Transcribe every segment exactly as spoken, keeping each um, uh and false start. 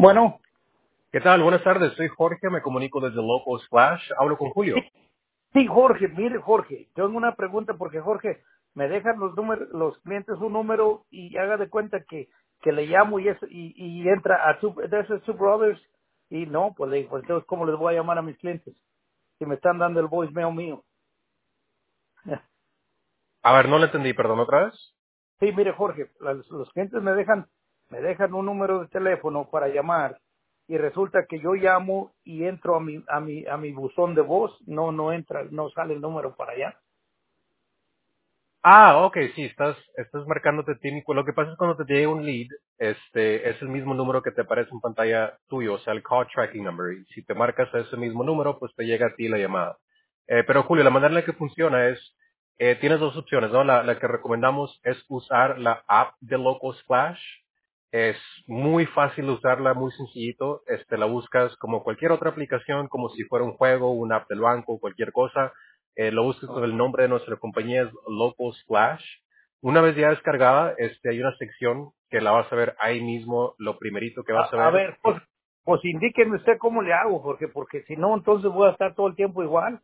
Bueno, ¿Qué tal? Buenas tardes, soy Jorge, me comunico desde Local Splash, hablo con sí, Julio. sí, Jorge, mire, Jorge, tengo una pregunta porque, Jorge, me dejan los números, los clientes un número y haga de cuenta que, que le llamo y, eso, y, y entra a Two, de esos Two Brothers y no, pues le digo, pues, entonces, ¿cómo les voy a llamar a mis clientes? Si me están dando el voicemail mío. A ver, no le entendí, perdón, ¿otra vez? Sí, mire, Jorge, los, los clientes me dejan, me dejan un número de teléfono para llamar y resulta que yo llamo y entro a mi, a mi, a mi buzón de voz, no, no entra, no sale el número para allá. Ah, ok, sí, estás, estás marcándote tímico. Lo que pasa es cuando te llega un lead, este, es el mismo número que te aparece en pantalla tuyo, o sea, el call tracking number. Y si te marcas a ese mismo número, pues te llega a ti la llamada. Eh, pero Julio, la manera en la que funciona es, eh, tienes dos opciones, ¿no? La, la que recomendamos es usar la app de Local Splash. Es muy fácil usarla, muy sencillito. Este, la buscas como cualquier otra aplicación, como si fuera un juego, una app del banco, cualquier cosa. Eh, lo buscas con el nombre de nuestra compañía, es Local Splash. Una vez ya descargada, este, hay una sección que la vas a ver ahí mismo, lo primerito que vas a A, a ver. ver, pues, pues indíqueme usted cómo le hago, porque porque si no, entonces voy a estar todo el tiempo igual.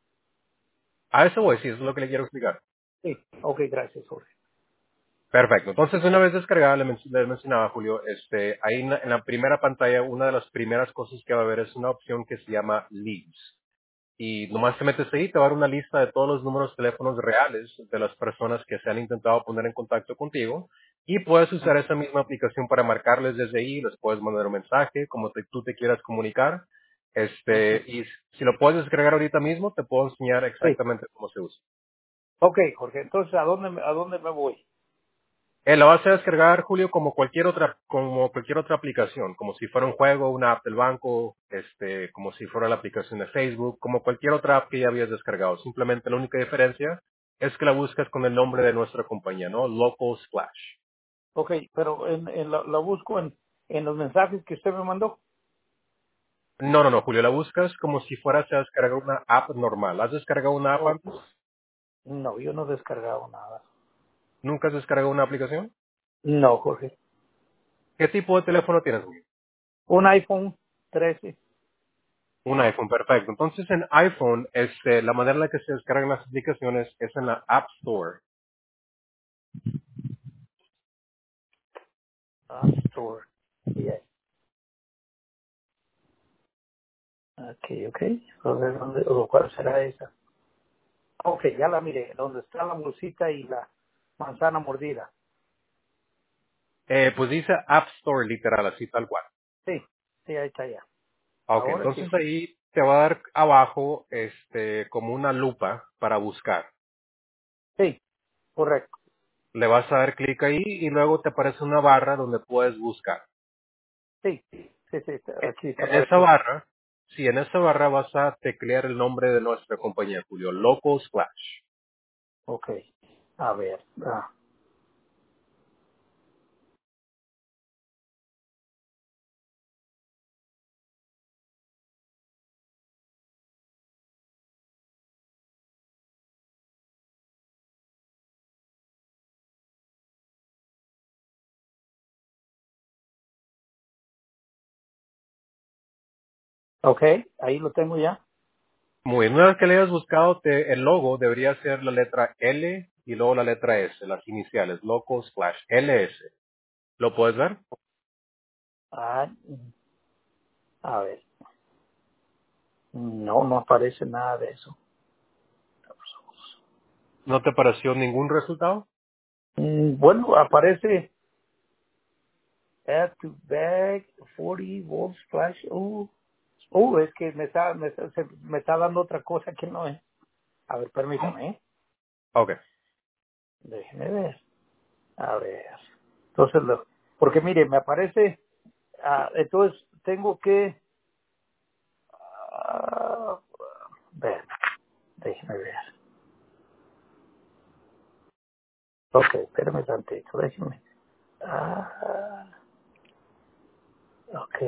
A eso voy, sí, eso es lo que le quiero explicar. Sí, ok, gracias, Jorge. Perfecto. Entonces, una vez descargada, le, men- le mencionaba Julio, este, ahí en la, en la primera pantalla, una de las primeras cosas que va a haber es una opción que se llama Leads. Y nomás te metes ahí, te va a dar una lista de todos los números de teléfonos reales de las personas que se han intentado poner en contacto contigo y puedes usar esa misma aplicación para marcarles desde ahí, les puedes mandar un mensaje, como te- tú te quieras comunicar. Este, y si lo puedes descargar ahorita mismo, te puedo enseñar Sí, exactamente cómo se usa. ok, Jorge, entonces, ¿a dónde, me- a dónde me voy? Eh, la vas a descargar, Julio, como cualquier otra, como cualquier otra aplicación, como si fuera un juego, una app del banco, este, como si fuera la aplicación de Facebook, como cualquier otra app que ya habías descargado. Simplemente la única diferencia es que la buscas con el nombre de nuestra compañía, ¿no? Local Splash. Ok, pero en, en la, la busco en, en los mensajes que usted me mandó. No, no, no, Julio, la buscas como si fueras a descargar una app normal. ¿Has descargado una app Oh, antes? no, yo no he descargado nada. ¿Nunca has descargado una aplicación? No, Jorge. ¿Qué tipo de teléfono tienes, Julio? Un iPhone trece. Un iPhone, perfecto. Entonces en iPhone, este, la manera en la que se descargan las aplicaciones es en la App Store. App Store. Yeah. Ok, ok. A ver, ¿dónde, o ¿cuál será esa? Ok, ya la miré, donde está la bolsita y la manzana mordida. Eh, pues dice App Store literal, así tal cual. Sí, sí, ahí está ya. Ok, Ahora sí. entonces ahí te va a dar abajo este como una lupa para buscar. Sí, correcto. Le vas a dar clic ahí y luego te aparece una barra donde puedes buscar. Sí, sí, sí, está- E- aquí está En esa apareciendo. barra, sí, en esa barra vas a teclear el nombre de nuestra compañía, Julio, Local Splash. Ok, a ver. Ah. Ok, ahí lo tengo ya. Muy bien, una vez que le hayas buscado, te- el logo debería ser la letra L y luego la letra S, las iniciales, Local Splash, L S. ¿Lo puedes ver? Ah, mm, a ver. No, no aparece nada de eso. ¿No te pareció ningún resultado? Mm, Bueno, aparece add to bag cuarenta volts flash. Uh, uh, es que me está, me, está, se- me está dando otra cosa que no es. A ver, permítame, ¿eh? Ok. Déjeme ver. A ver. Entonces, lo, porque mire, me aparece, ah, entonces tengo que, ah, ver, déjeme ver. Ok, espérame tantito, déjeme. Ah, ok.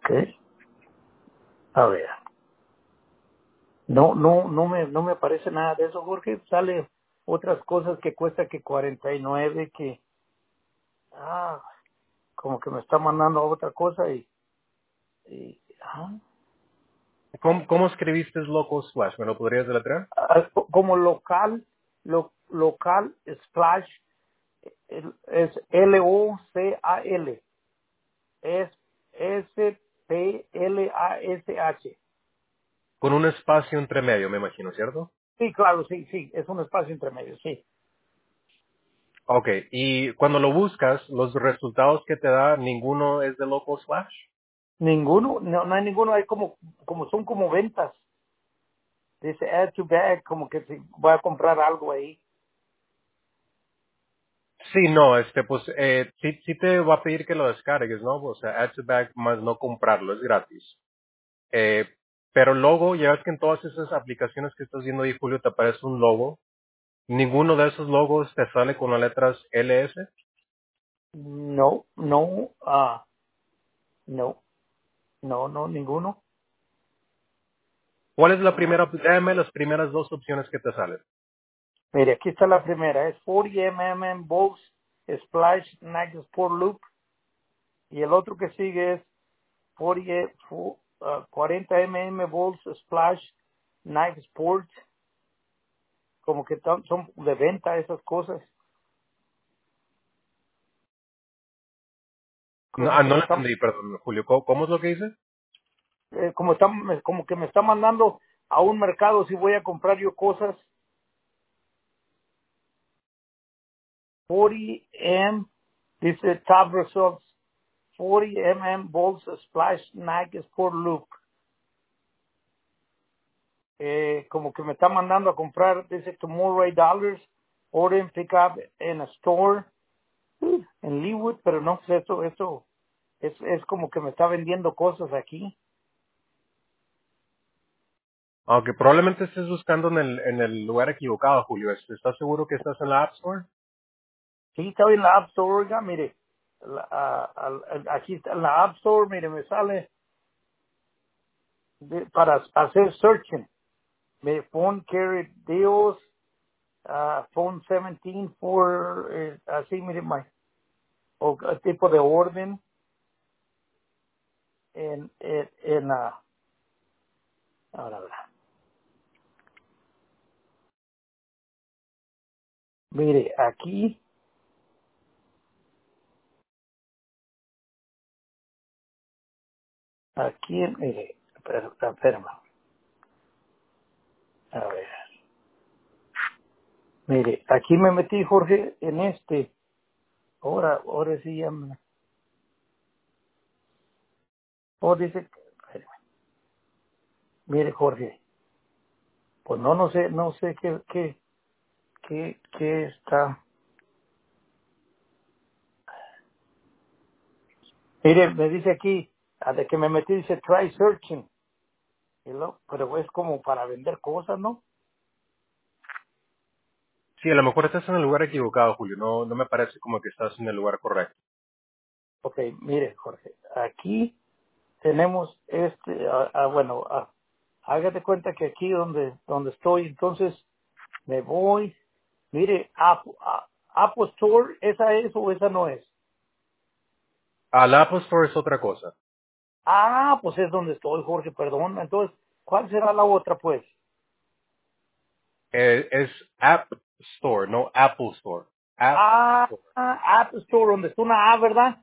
Ok. A ver. No, no, no me, no me aparece nada de eso, Jorge. Sale otras cosas que cuesta que cuarenta y nueve, que, ah, como que me está mandando a otra cosa y, y ah, ¿Cómo, cómo escribiste Local Splash? ¿Me lo podrías deletrear? ah, como local, lo, local splash, el- es L O C A L, es S P L A S H. Con un espacio entre medio, me imagino, ¿cierto? Sí, claro, sí, sí, es un espacio entre medio, sí. Ok, y cuando lo buscas, los resultados que te da, ninguno es de Local Splash. Ninguno, no, no hay ninguno, hay como, como son como ventas. Dice add to bag, como que si voy a comprar algo ahí. Sí, no, este, pues, eh, sí, sí te va a pedir que lo descargues, ¿no? O sea, add to bag más no comprarlo, es gratis. Eh, pero logo, ya ves que en todas esas aplicaciones que estás viendo ahí, Julio, te aparece un logo. Ninguno de esos logos te sale con las letras L S. No, no, ah, no, no, no, ninguno. ¿Cuál es la primera? Dame las primeras dos opciones que te salen. Mire, aquí está la primera, es cuarenta milímetros Volts Splash Nike Sport Loop, y el otro que sigue es cuarenta, fu- ah, cuarenta milímetros Volts Splash Nike Sport, como que tan- son de venta esas cosas, No, como ah, que no me lo están, entendí, perdón, Julio. ¿Cómo, cómo es lo que dice? eh, como están, me- como que me está mandando a un mercado si voy a comprar yo cosas. cuarenta M, dice top results, cuarenta milímetros Volts Splash Nike Sport Loop. Eh, como que me está mandando a comprar, dice tomorrow eight dollars, order and pick up in a store, uh, en Leewood, pero no sé, eso, eso, es, es como que me está vendiendo cosas aquí. Aunque probablemente estés buscando en el, en el lugar equivocado, Julio. Este, ¿estás seguro que estás en la App Store? Sí, está en la App Store, oiga, mire, la- a- a- aquí está en la App Store, mire, me sale de- para hacer searching, me phone carry deals, uh, phone seventeen for, eh, así, mire, my, o el tipo de orden, en, en, en la, ahora, ahora. Mire, aquí, aquí, mire, espera, espérame, a ver, mire, aquí me metí, Jorge, en este, ahora, ahora sí ya me, oh, dice, espérame, mire, Jorge, pues no, no sé, no sé qué, qué, qué, qué está, mire, me dice aquí, a de que me metí, dice, try searching, y lo- pero es como para vender cosas, ¿no? Sí, a lo mejor estás en el lugar equivocado, Julio. No, no me parece como que estás en el lugar correcto. Ok, mire, Jorge, aquí tenemos este, ah, ah, bueno, ah, hágate cuenta que aquí donde, donde estoy, entonces me voy, mire, Apple, ah, Apple Store, ¿esa es o esa no es? Al Apple Store es otra cosa. Ah, pues es donde estoy, Jorge, perdón. Entonces, ¿cuál será la otra, pues? Eh, es App Store, no Apple Store. App Ah, Store. App Store, donde está una A, ¿verdad?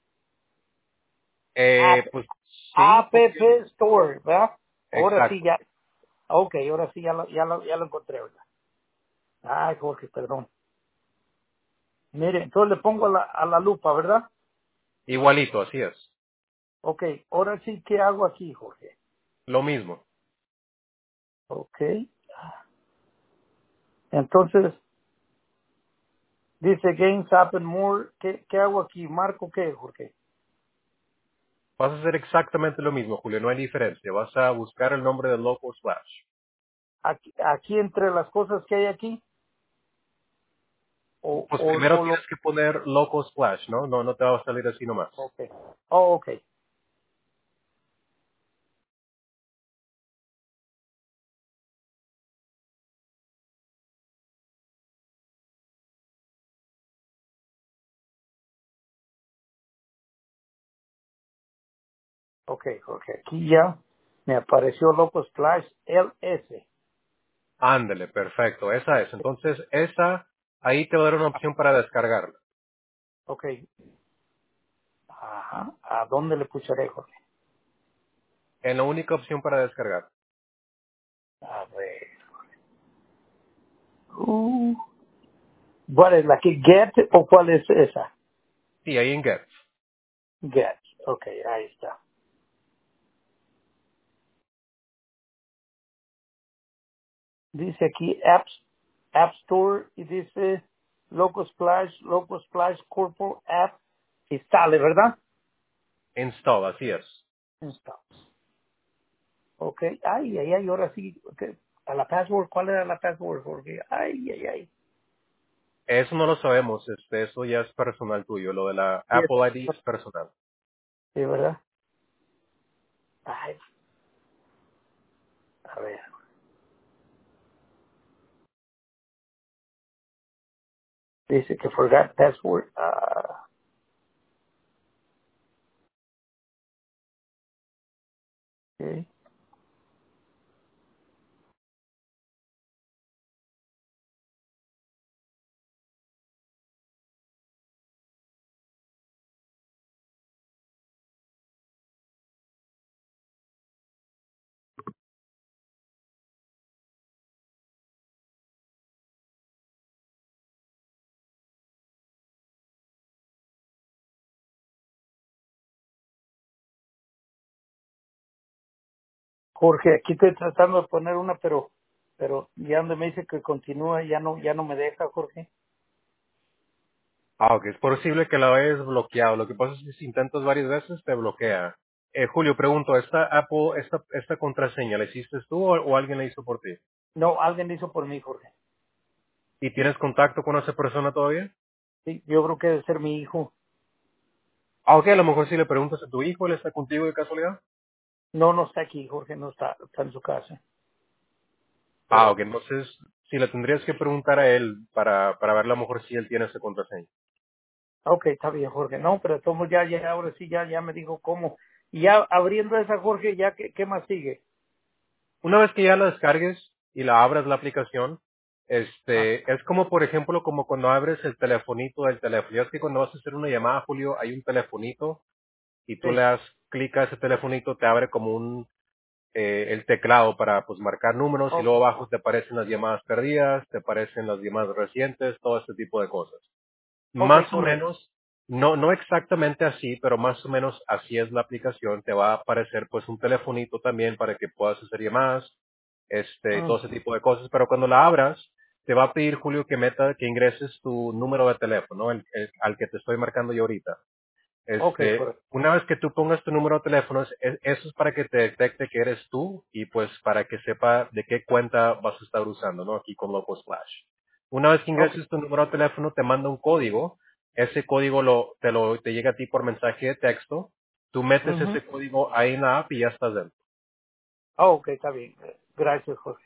App, Eh, pues sí, App porque... Store, ¿verdad? Ahora sí Exacto. ya, ok, ahora sí ya lo, ya lo, ya lo encontré, ¿verdad? Ay, Jorge, perdón. Mire, entonces le pongo a la, a la lupa, ¿verdad? Igualito, así es. Ok, ahora sí, ¿qué hago aquí, Jorge? Lo mismo. Ok, entonces, dice Games Happen More, ¿qué, qué hago aquí? ¿Marco qué, Jorge? Vas a hacer exactamente lo mismo, Julio. No hay diferencia. Vas a buscar el nombre del Local Splash. Aquí, aquí entre las cosas que hay aquí, o, Pues o, primero o lo, tienes que poner Local Splash, ¿no? No, no te va a salir así nomás. ok, oh, ok, Ok, Jorge, aquí ya me apareció Loco Splash L S. Ándale, perfecto, esa es. Entonces, esa, ahí te va a dar una opción para descargarla. Ok. Ajá. ¿A dónde le pusharé, Jorge? En la única opción para descargar. A ver. Uh, ¿Cuál es la que Get o cuál es esa? Sí, ahí en Get. Get. Ok, ahí está. Dice aquí Apps, App Store y dice Loco Splash, Loco Splash Corporate App. Instale, ¿verdad? Install, así es. Install. Ok. Ay, ay, ay, ahora sí. Okay. A la password, ¿cuál era la password, Jorge? Ay, ay, ay. Eso no lo sabemos, este, eso ya es personal tuyo. Lo de la Sí, es- Apple I D es personal. sí, ¿verdad? Ay, a ver. Dice que forgot password. Ah, ok. Jorge, aquí estoy tratando de poner una, pero pero ya donde me dice que continúa, ya no ya no me deja, Jorge. Ah, ok, es posible que la hayas bloqueado. Lo que pasa es que si intentas varias veces te bloquea. Eh, Julio, pregunto, ¿esta Apple, esta, esta contraseña la hiciste tú o, o alguien la hizo por ti? No, alguien lo hizo por mí, Jorge. ¿Y tienes contacto con esa persona todavía? Sí, yo creo que debe ser mi hijo. Ah, ok, a lo mejor si le preguntas a tu hijo, ¿él está contigo de casualidad? No, no está aquí, Jorge, no está, está en su casa. Ah, Pero, ok, entonces si le tendrías que preguntar a él para, para ver a lo mejor si él tiene esa contraseña. ok, está bien, Jorge. No, pero tomo ya, ya, ahora sí, ya, ya me dijo cómo. Y ya abriendo esa, Jorge, ya, ¿qué, qué más sigue? Una vez que ya la descargues y la abras la aplicación, Ah, este, es como por ejemplo como cuando abres el telefonito del teléfono. Ya es que cuando vas a hacer una llamada, Julio, hay un telefonito y tú le sí, das clic a ese telefonito, te abre como un eh, el teclado para pues marcar números y ok, luego abajo te aparecen las llamadas perdidas, te aparecen las llamadas recientes, todo este tipo de cosas. ok, Más o correcto. menos, no, no exactamente así, pero más o menos así es la aplicación. Te va a aparecer pues un telefonito también para que puedas hacer llamadas, este, Mm, todo ese tipo de cosas. Pero cuando la abras, te va a pedir, Julio, que meta, que ingreses tu número de teléfono, el- el- al que te estoy marcando yo ahorita. ok, Este, correcto. una vez que tú pongas tu número de teléfono, es- eso es para que te detecte que eres tú y pues para que sepa de qué cuenta vas a estar usando, ¿no? Aquí con Loco Splash. Una vez que Ok, ingreses tu número de teléfono, te manda un código. Ese código lo, te lo, te llega a ti por mensaje de texto. Tú metes ujú. ese código ahí en la app y ya estás dentro. Ah, ok, está bien. Gracias, Jorge.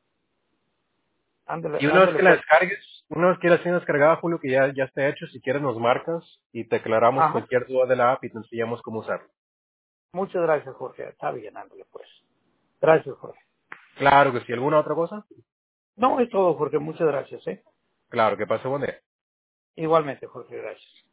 Ándale, Y una vez ándale, que la pues. descargues, una vez que la tienes descargada, Julio, que ya, ya esté hecho, si quieres nos marcas y te aclaramos Ajá. cualquier duda de la app y te enseñamos cómo usarla. Muchas gracias, Jorge. Está bien, ándale, pues. Gracias, Jorge. Claro que sí. ¿Alguna otra cosa? No, es todo, Jorge. Muchas gracias, ¿eh? Claro, que pase buen día. Igualmente, Jorge, gracias.